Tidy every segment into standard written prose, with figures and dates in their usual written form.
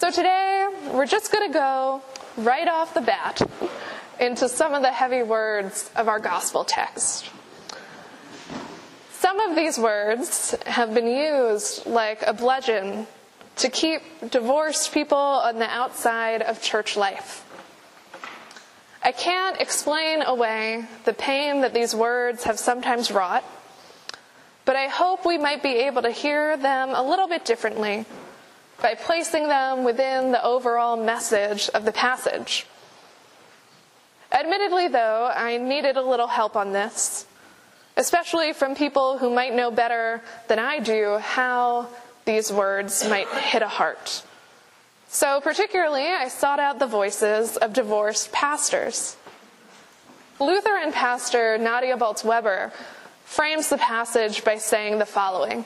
So today, we're just going to go right off the bat into some of the heavy words of our gospel text. Some of these words have been used like a bludgeon to keep divorced people on the outside of church life. I can't explain away the pain that these words have sometimes wrought, but I hope we might be able to hear them a little bit differently by placing them within the overall message of the passage. Admittedly, though, I needed a little help on this, especially from people who might know better than I do how these words might hit a heart. So particularly, I sought out the voices of divorced pastors. Lutheran pastor Nadia Bolz-Weber frames the passage by saying the following: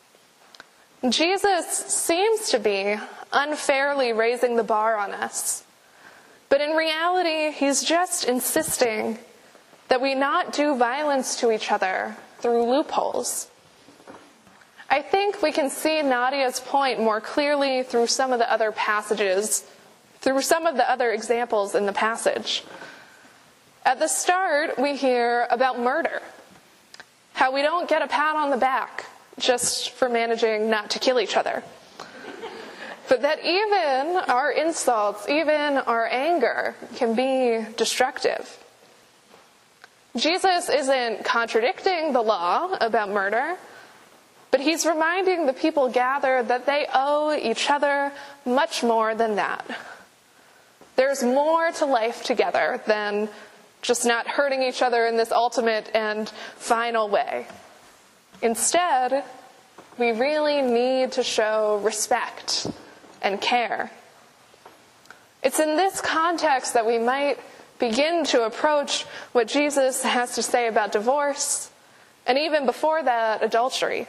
Jesus seems to be unfairly raising the bar on us, but in reality, he's just insisting that we not do violence to each other through loopholes. I think we can see Nadia's point more clearly through some of the other passages, through some of the other examples in the passage. At the start, we hear about murder, how we don't get a pat on the back just for managing not to kill each other. But that even our insults, even our anger, can be destructive. Jesus isn't contradicting the law about murder, but he's reminding the people gathered that they owe each other much more than that. There's more to life together than just not hurting each other in this ultimate and final way. Instead, we really need to show respect and care. It's in this context that we might begin to approach what Jesus has to say about divorce, and even before that, adultery.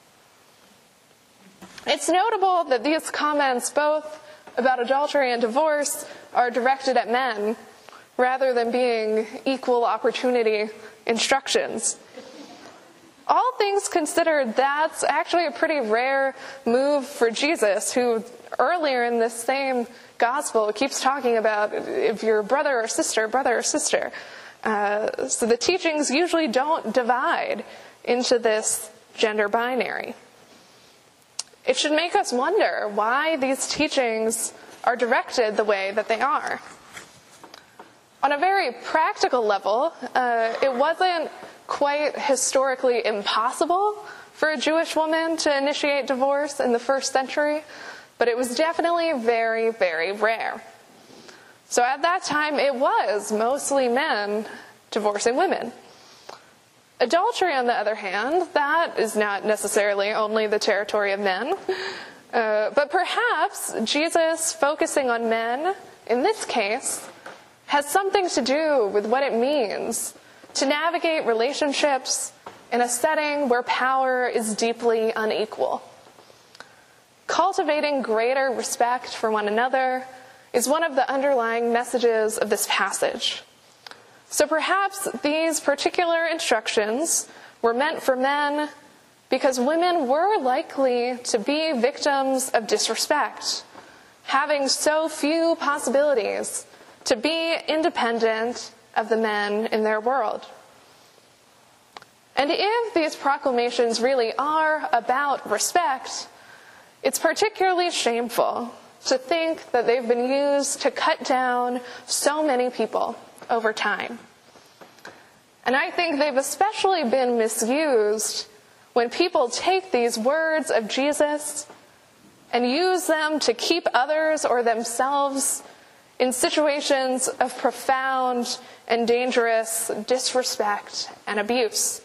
It's notable that these comments, both about adultery and divorce, are directed at men, rather than being equal opportunity instructions. All things considered, that's actually a pretty rare move for Jesus, who earlier in this same gospel keeps talking about if you're brother or sister. So the teachings usually don't divide into this gender binary. It should make us wonder why these teachings are directed the way that they are. On a very practical level, it wasn't quite historically impossible for a Jewish woman to initiate divorce in the first century, but it was definitely very, very rare. So at that time, it was mostly men divorcing women. Adultery, on the other hand, that is not necessarily only the territory of men, but perhaps Jesus focusing on men, in this case, has something to do with what it means to navigate relationships in a setting where power is deeply unequal. Cultivating greater respect for one another is one of the underlying messages of this passage. So perhaps these particular instructions were meant for men because women were likely to be victims of disrespect, having so few possibilities to be independent of the men in their world. And if these proclamations really are about respect, it's particularly shameful to think that they've been used to cut down so many people over time. And I think they've especially been misused when people take these words of Jesus and use them to keep others or themselves in situations of profound and dangerous disrespect and abuse.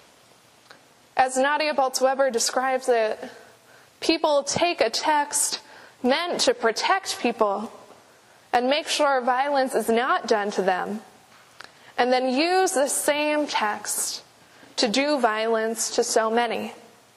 As Nadia Bolz-Weber describes it, people take a text meant to protect people and make sure violence is not done to them, and then use the same text to do violence to so many.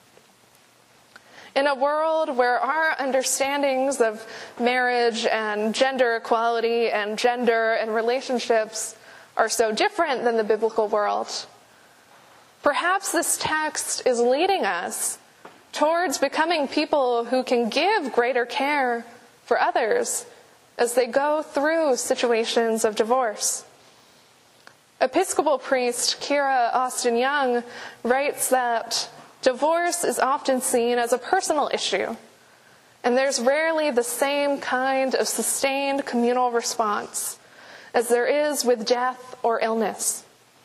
In a world where our understandings of marriage and gender equality and gender and relationships are so different than the biblical world, perhaps this text is leading us towards becoming people who can give greater care for others as they go through situations of divorce. Episcopal priest Kira Austin Young writes that divorce is often seen as a personal issue, and there's rarely the same kind of sustained communal response as there is with death or illness.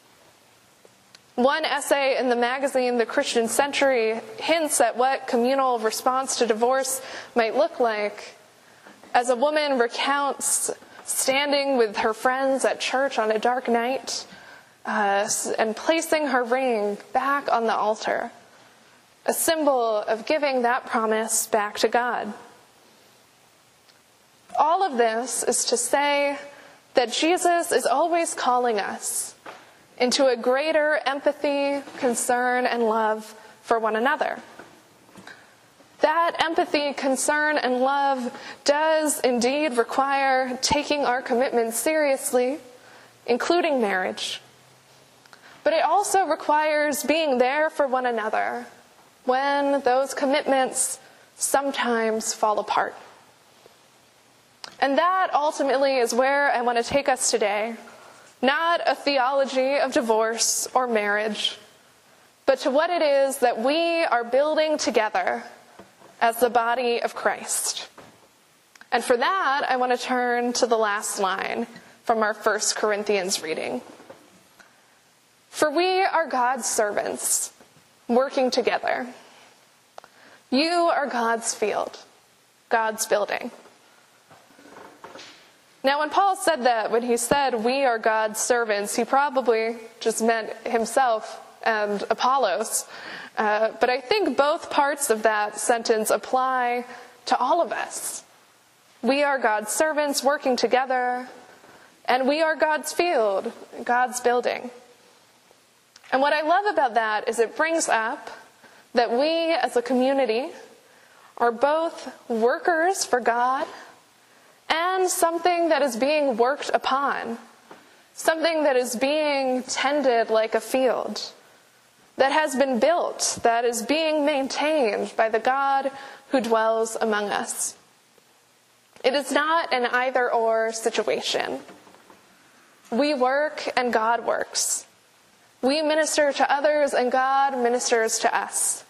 One essay in the magazine The Christian Century hints at what communal response to divorce might look like, as a woman recounts standing with her friends at church on a dark night and placing her ring back on the altar, a symbol of giving that promise back to God. All of this is to say that Jesus is always calling us into a greater empathy, concern, and love for one another. That empathy, concern, and love does indeed require taking our commitments seriously, including marriage. But it also requires being there for one another when those commitments sometimes fall apart. And that ultimately is where I want to take us today. Not a theology of divorce or marriage, but to what it is that we are building together as the body of Christ. And for that, I want to turn to the last line from our 1 Corinthians reading. For we are God's servants, working together. You are God's field, God's building. Now, when Paul said that, when he said we are God's servants, he probably just meant himself and Apollos. But I think both parts of that sentence apply to all of us. We are God's servants working together, and we are God's field, God's building. And what I love about that is it brings up that we as a community are both workers for God and something that is being worked upon, something that is being tended like a field, that has been built, that is being maintained by the God who dwells among us. It is not an either-or situation. We work and God works. We minister to others and God ministers to us.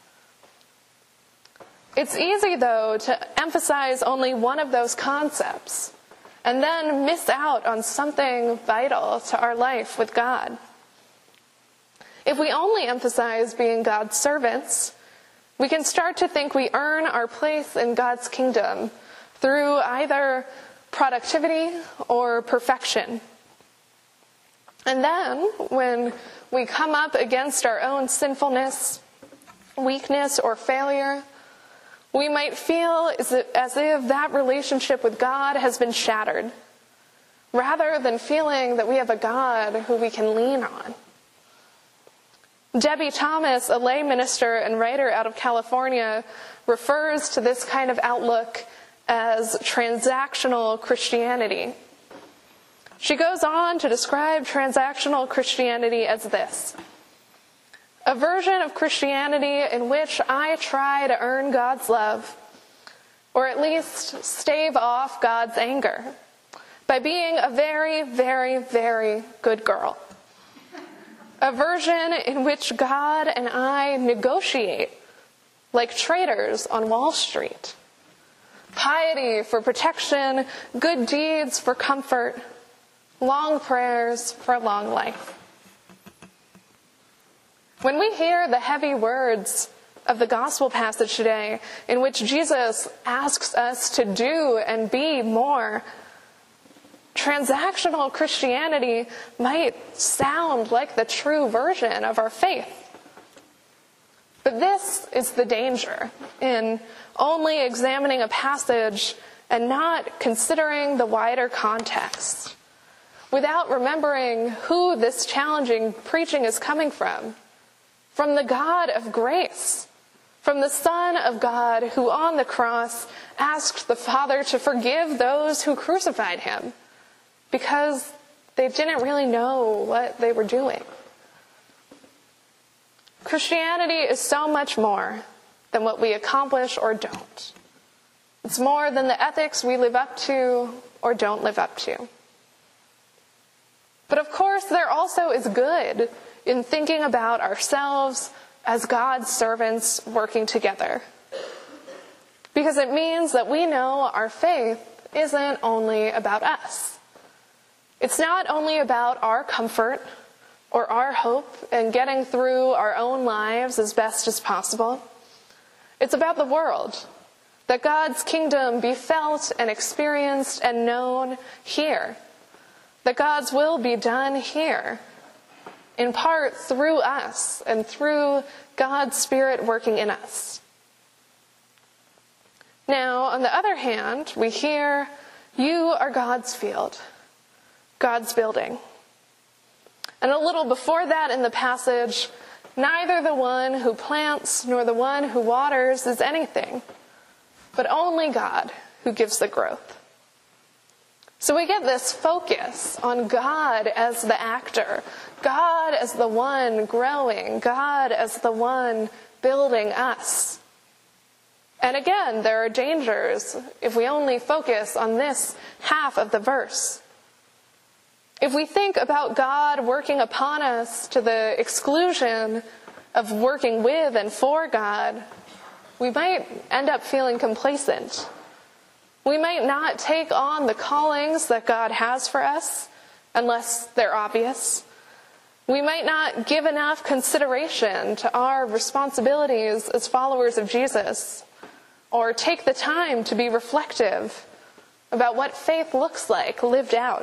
It's easy, though, to emphasize only one of those concepts and then miss out on something vital to our life with God. If we only emphasize being God's servants, we can start to think we earn our place in God's kingdom through either productivity or perfection. And then, when we come up against our own sinfulness, weakness, or failure, we might feel as if that relationship with God has been shattered, rather than feeling that we have a God who we can lean on. Debbie Thomas, a lay minister and writer out of California, refers to this kind of outlook as transactional Christianity. She goes on to describe transactional Christianity as this: a version of Christianity in which I try to earn God's love, or at least stave off God's anger, by being a very, very, very good girl. A version in which God and I negotiate like traders on Wall Street. Piety for protection, good deeds for comfort, long prayers for long life. When we hear the heavy words of the gospel passage today, in which Jesus asks us to do and be more, transactional Christianity might sound like the true version of our faith. But this is the danger in only examining a passage and not considering the wider context, without remembering who this challenging preaching is coming from the God of grace, from the Son of God who on the cross asked the Father to forgive those who crucified him, because they didn't really know what they were doing. Christianity is so much more than what we accomplish or don't. It's more than the ethics we live up to or don't live up to. But of course, there also is good in thinking about ourselves as God's servants working together. Because it means that we know our faith isn't only about us. It's not only about our comfort or our hope and getting through our own lives as best as possible. It's about the world, that God's kingdom be felt and experienced and known here, that God's will be done here, in part through us and through God's Spirit working in us. Now, on the other hand, we hear, you are God's field, God's building. And a little before that in the passage, neither the one who plants nor the one who waters is anything, but only God who gives the growth. So we get this focus on God as the actor, God as the one growing, God as the one building us. And again, there are dangers if we only focus on this half of the verse. If we think about God working upon us to the exclusion of working with and for God, we might end up feeling complacent. We might not take on the callings that God has for us unless they're obvious. We might not give enough consideration to our responsibilities as followers of Jesus, or take the time to be reflective about what faith looks like lived out.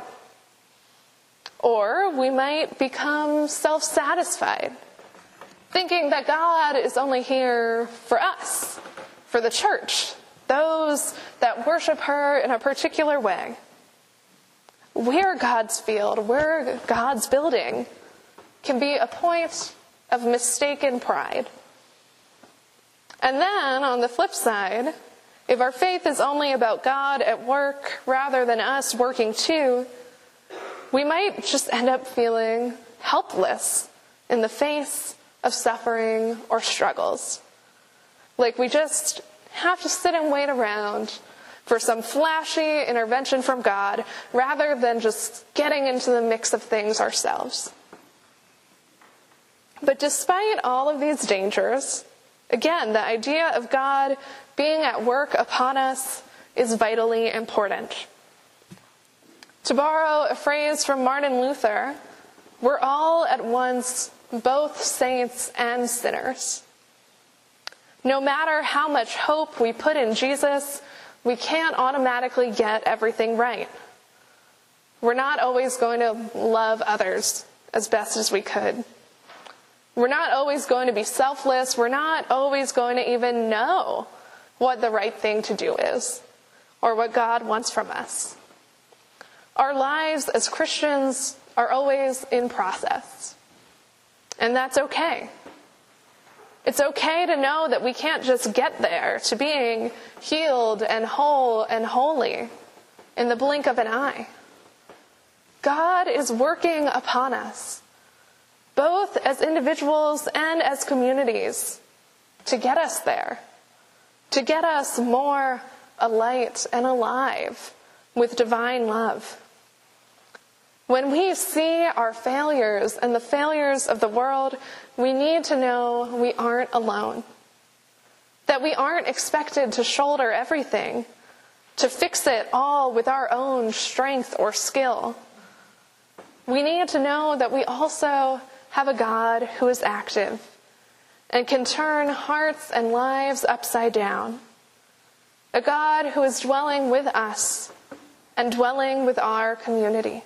Or we might become self-satisfied, thinking that God is only here for us, for the church, those that worship her in a particular way. We're God's field, we're God's building, can be a point of mistaken pride. And then, on the flip side, if our faith is only about God at work rather than us working too, we might just end up feeling helpless in the face of suffering or struggles. Like we just have to sit and wait around for some flashy intervention from God rather than just getting into the mix of things ourselves. But despite all of these dangers, again, the idea of God being at work upon us is vitally important. To borrow a phrase from Martin Luther, we're all at once both saints and sinners. No matter how much hope we put in Jesus, we can't automatically get everything right. We're not always going to love others as best as we could. We're not always going to be selfless. We're not always going to even know what the right thing to do is or what God wants from us. Our lives as Christians are always in process. And that's okay. It's okay to know that we can't just get there to being healed and whole and holy in the blink of an eye. God is working upon us, both as individuals and as communities, to get us there, to get us more alight and alive with divine love. When we see our failures and the failures of the world, we need to know we aren't alone. That we aren't expected to shoulder everything, to fix it all with our own strength or skill. We need to know that we also have a God who is active and can turn hearts and lives upside down. A God who is dwelling with us and dwelling with our community.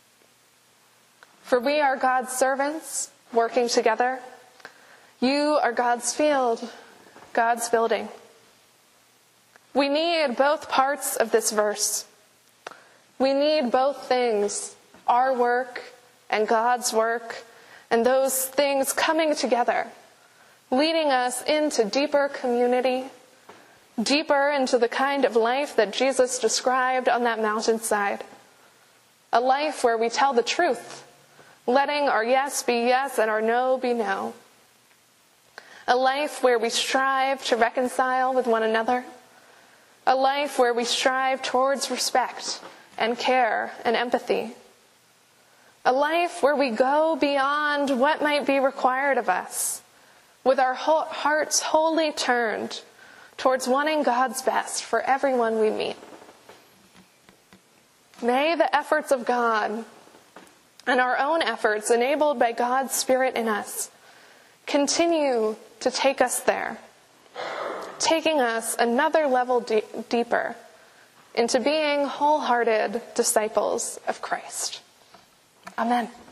For we are God's servants working together. You are God's field, God's building. We need both parts of this verse. We need both things, our work and God's work, and those things coming together, leading us into deeper community, deeper into the kind of life that Jesus described on that mountainside. A life where we tell the truth, letting our yes be yes and our no be no. A life where we strive to reconcile with one another. a life where we strive towards respect and care and empathy, a life where we go beyond what might be required of us, with our hearts wholly turned towards wanting God's best for everyone we meet. May the efforts of God and our own efforts enabled by God's Spirit in us continue to take us there, taking us another level deeper into being wholehearted disciples of Christ. Amen.